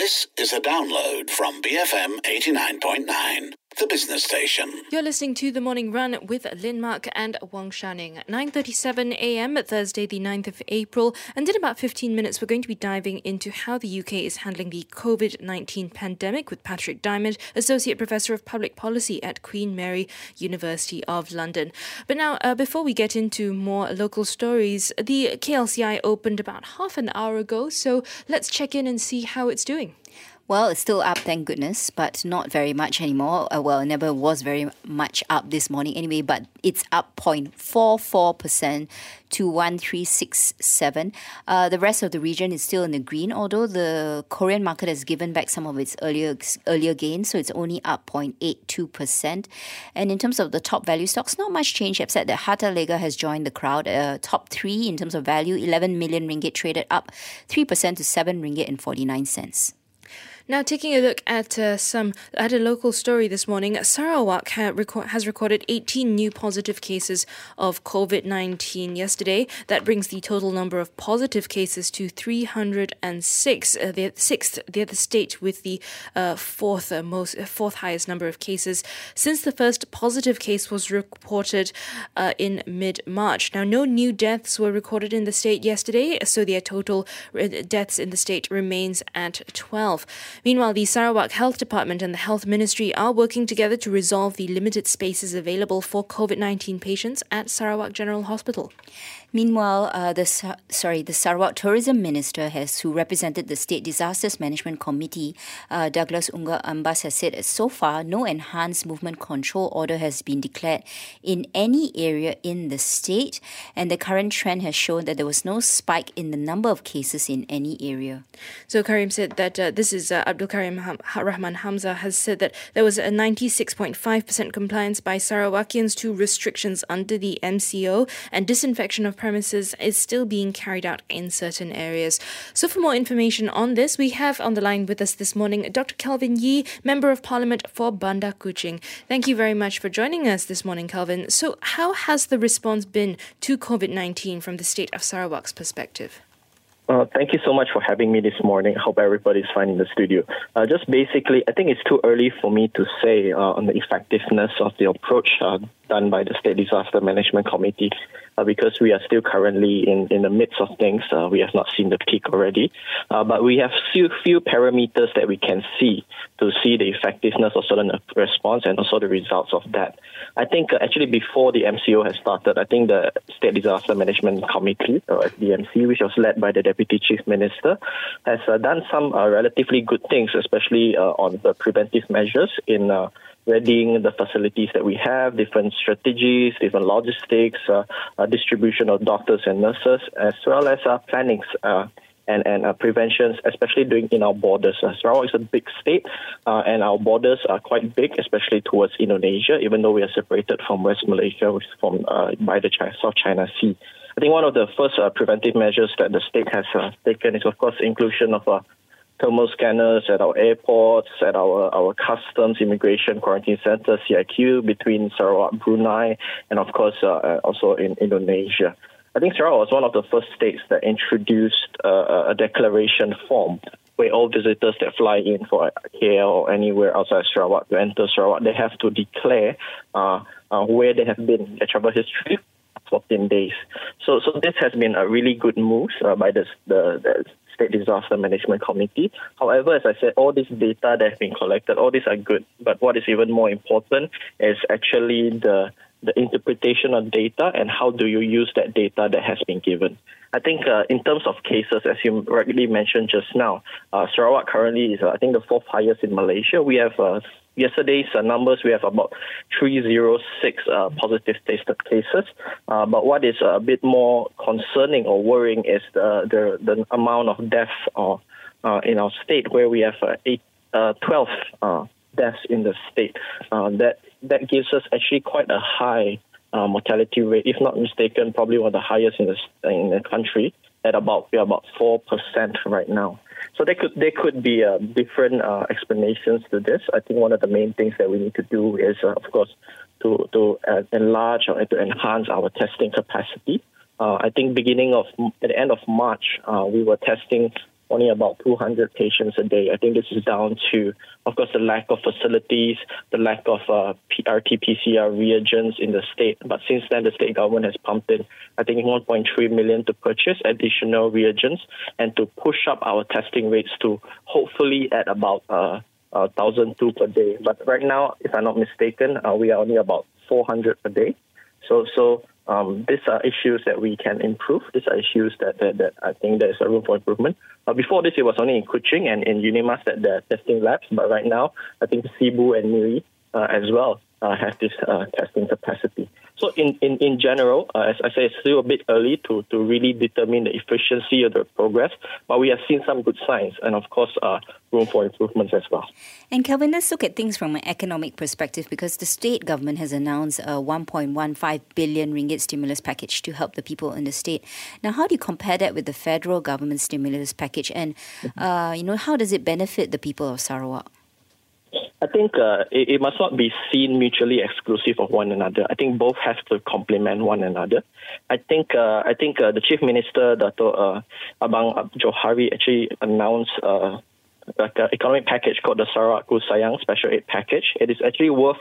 This is a download from BFM 89.9, the business station. You're listening to The Morning Run with Lin Mark and Wang Shanning. 9:37 a.m. Thursday the 9th of April, and in about 15 minutes we're going to be diving into how the UK is handling the COVID-19 pandemic with Patrick Diamond, Associate Professor of Public Policy at Queen Mary University of London. But now, before we get into more local stories, the KLCI opened about half an hour ago, so let's check in and see how it's doing. Well, it's still up, thank goodness, but not very much anymore. It never was very much up this morning anyway, but it's up 0.44% to 1367. The rest of the region is still in the green, although the Korean market has given back some of its earlier gains, so it's only up 0.82%. And in terms of the top value stocks, not much change, except that Hartalega has joined the crowd. Top three in terms of value, 11 million ringgit traded up 3% to 7 ringgit and 49 cents. Now, taking a look at a local story this morning, Sarawak has recorded 18 new positive cases of COVID-19 yesterday. That brings the total number of positive cases to 306, the other state with the fourth highest number of cases since the first positive case was reported in mid-March. Now, no new deaths were recorded in the state yesterday, so the total deaths in the state remains at 12. Meanwhile, the Sarawak Health Department and the Health Ministry are working together to resolve the limited spaces available for COVID-19 patients at Sarawak General Hospital. Meanwhile, the Sarawak Tourism Minister, who represented the State Disasters Management Committee, Douglas Unga Ambas, has said that so far no enhanced movement control order has been declared in any area in the state, and the current trend has shown that there was no spike in the number of cases in any area. So Karim said that this is Abdul Karim Rahman Hamza has said that there was a 96.5% compliance by Sarawakians to restrictions under the MCO, and disinfection of premises is still being carried out in certain areas. So for more information on this, we have on the line with us this morning Dr. Kelvin Yee, Member of Parliament for Bandar Kuching. Thank you very much for joining us this morning, Kelvin. So how has the response been to COVID-19 from the state of Sarawak's perspective? Thank you so much for having me this morning. I hope everybody's fine in the studio. Just basically, I think it's too early for me to say on the effectiveness of the approach done by the State Disaster Management Committee because we are still currently in the midst of things. We have not seen the peak already. But we have few parameters that we can see to see the effectiveness of certain response and also the results of that. I think actually before the MCO has started, I think the State Disaster Management Committee, or SDMC, which was led by the Deputy Chief Minister, has done some relatively good things, especially on the preventive measures in readying the facilities that we have, different strategies, different logistics, distribution of doctors and nurses, as well as plannings and preventions, especially doing in our borders. Sarawak is a big state, and our borders are quite big, especially towards Indonesia, even though we are separated from West Malaysia, which is by the South China Sea. I think one of the first preventive measures that the state has taken is, of course, inclusion of thermal scanners at our airports, at our customs, immigration, quarantine centers, CIQ, between Sarawak, Brunei, and of course also in Indonesia. I think Sarawak was one of the first states that introduced a declaration form where all visitors that fly in for KL or anywhere outside Sarawak to enter Sarawak, they have to declare where they have been, their travel history, 14 days. So this has been a really good move by the State Disaster Management Committee. However, as I said, all this data that has been collected, all these are good. But what is even more important is actually the interpretation of data and how do you use that data that has been given. I think in terms of cases, as you rightly mentioned just now, Sarawak currently is, I think, the fourth highest in Malaysia. We have yesterday's numbers, we have about 306 positive tested cases. But what is a bit more concerning or worrying is the amount of deaths in our state, where we have 12 deaths in the state. That gives us actually quite a high mortality rate, if not mistaken, probably one of the highest in the country, at about 4% right now. So there could be different explanations to this. I think one of the main things that we need to do is, of course, to enlarge or to enhance our testing capacity. I think at the end of March, we were testing only about 200 patients a day. I think this is down to, of course, the lack of facilities, the lack of RT-PCR reagents in the state. But since then, the state government has pumped in, I think, 1.3 million to purchase additional reagents and to push up our testing rates to hopefully at about 1,002 per day. But right now, if I'm not mistaken, we are only about 400 per day. So these are issues that we can improve. These are issues that I think there's a room for improvement. Before this, it was only in Kuching and in UNIMAS that they're testing labs. But right now, I think Cebu and Miri as well have this testing capacity. So in general, as I say, it's still a bit early to really determine the efficiency of the progress, but we have seen some good signs and, of course, room for improvements as well. And Kelvin, let's look at things from an economic perspective, because the state government has announced a 1.15 billion ringgit stimulus package to help the people in the state. Now, how do you compare that with the federal government stimulus package? And, how does it benefit the people of Sarawak? I think it must not be seen mutually exclusive of one another. I think both have to complement one another. I think the Chief Minister, Dato' Abang Johari, actually announced an economic package called the Sarawakku Sayang Special Aid Package. It is actually worth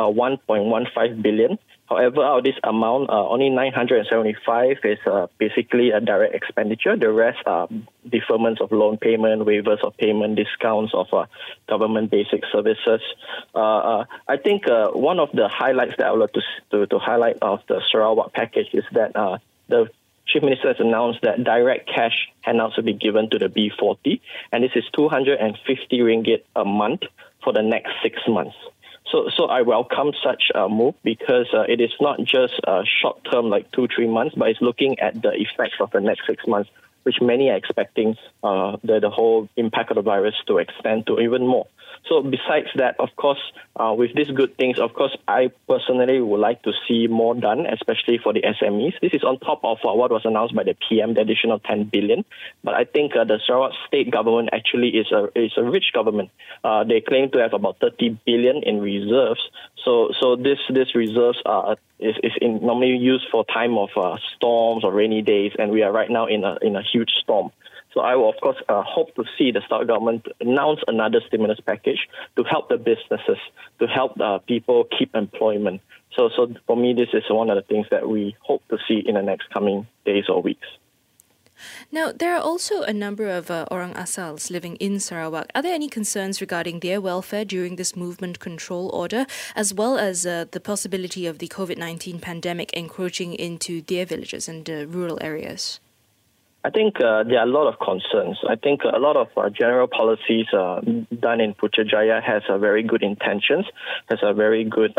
1.15 billion. However, out of this amount, only 975 is basically a direct expenditure. The rest are deferments of loan payment, waivers of payment, discounts of government basic services. I think one of the highlights that I would like to highlight of the Sarawak package is that the Chief Minister has announced that direct cash handouts will be given to the B40, and this is 250 ringgit a month for the next 6 months. So I welcome such a move because it is not just short-term, like 2-3 months, but it's looking at the effects of the next 6 months, which many are expecting the whole impact of the virus to extend to even more. So besides that, of course, with these good things, of course, I personally would like to see more done, especially for the SMEs. This is on top of what was announced by the PM, the additional 10 billion. But I think the Sarawak state government actually is a rich government. They claim to have about 30 billion in reserves. So this reserves is normally used for time of storms or rainy days, and we are right now in a huge storm. So I will, of course, hope to see the Star government announce another stimulus package to help the businesses, to help people keep employment. So for me, this is one of the things that we hope to see in the next coming days or weeks. Now, there are also a number of Orang Asals living in Sarawak. Are there any concerns regarding their welfare during this movement control order, as well as the possibility of the COVID-19 pandemic encroaching into their villages and rural areas? I think there are a lot of concerns. I think a lot of general policies done in Putrajaya has a very good intentions, has a very good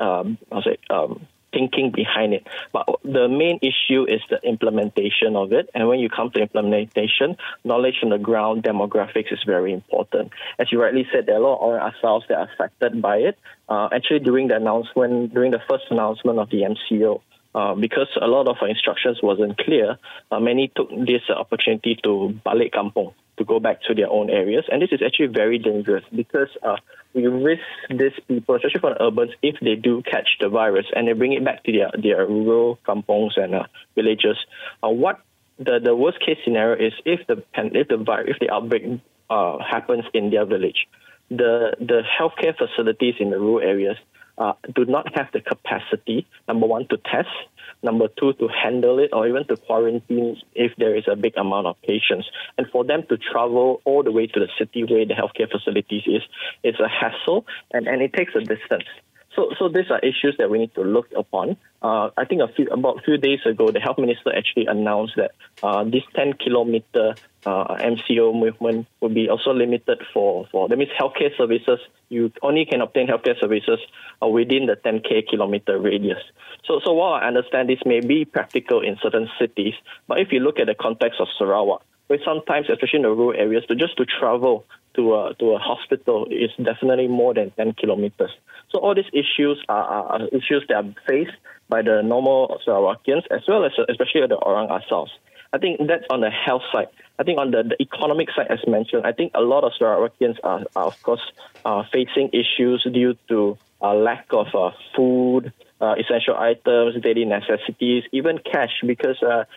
thinking behind it. But the main issue is the implementation of it. And when you come to implementation, knowledge on the ground, demographics is very important. As you rightly said, there are a lot of Orang Asals that are affected by it. Actually, during the first announcement of the MCO, because a lot of instructions wasn't clear, many took this opportunity to balik kampung, to go back to their own areas. And this is actually very dangerous because we risk these people, especially for the urbans, if they do catch the virus and they bring it back to their rural kampongs and villages. What the worst case scenario is if the outbreak happens in their village, the healthcare facilities in the rural areas do not have the capacity, number one, to test, number two, to handle it, or even to quarantine if there is a big amount of patients. And for them to travel all the way to the city where the healthcare facilities is a hassle, and it takes a distance. So these are issues that we need to look upon. I think about a few days ago, the health minister actually announced that this 10-kilometer MCO movement will be also limited for that means healthcare services. You only can obtain healthcare services within the 10-kilometer radius. So while I understand this may be practical in certain cities, but if you look at the context of Sarawak, where sometimes, especially in the rural areas, to travel to a hospital is definitely more than 10 kilometers. So all these issues are issues that are faced by the normal Sarawakians, as well as especially the Orang Asals. I think that's on the health side. I think on the economic side, as mentioned, I think a lot of Sarawakians are of course, facing issues due to lack of food, essential items, daily necessities, even cash, because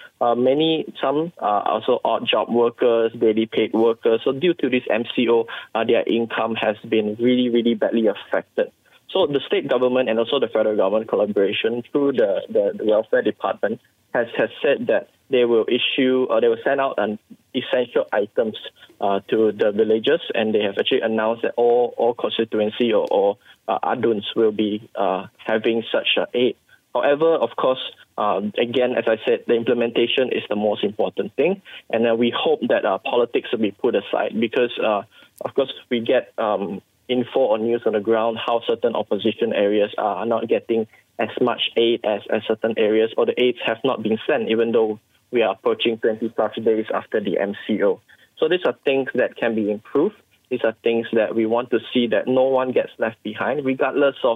some are also odd job workers, daily paid workers. So due to this MCO, their income has been really, really badly affected. So the state government and also the federal government collaboration through the welfare department has said that they will send out essential items to the villages, and they have actually announced that all constituency or aduns will be having such aid. However, of course, again, as I said, the implementation is the most important thing, and we hope that politics will be put aside because, of course, we get info or news on the ground how certain opposition areas are not getting as much aid as certain areas, or the aids have not been sent, even though we are approaching 20 plus days after the MCO. So these are things that can be improved. These are things that we want to see that no one gets left behind, regardless of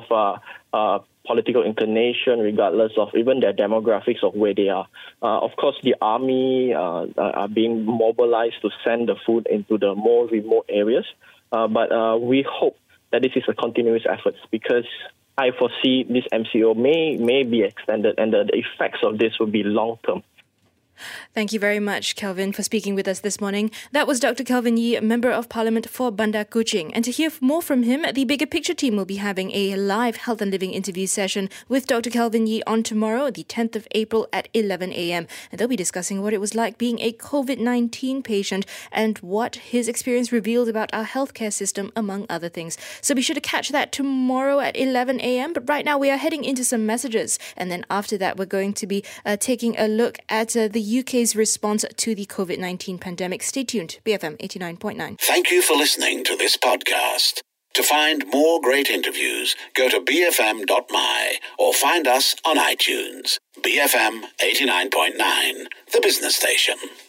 political inclination, regardless of even their demographics of where they are. Of course, the army are being mobilized to send the food into the more remote areas. But we hope that this is a continuous effort, because I foresee this MCO may be extended, and the effects of this will be long-term. Thank you very much, Kelvin, for speaking with us this morning. That was Dr. Kelvin Yee, Member of Parliament for Bandar Kuching. And to hear more from him, the Bigger Picture team will be having a live health and living interview session with Dr. Kelvin Yee on tomorrow, the 10th of April at 11 a.m. And they'll be discussing what it was like being a COVID-19 patient and what his experience revealed about our healthcare system, among other things. So be sure to catch that tomorrow at 11 a.m. But right now we are heading into some messages. And then after that, we're going to be taking a look at the UK's response to the COVID-19 pandemic. Stay tuned. BFM 89.9. Thank you for listening to this podcast. To find more great interviews, go to bfm.my or find us on iTunes. BFM 89.9, the business station.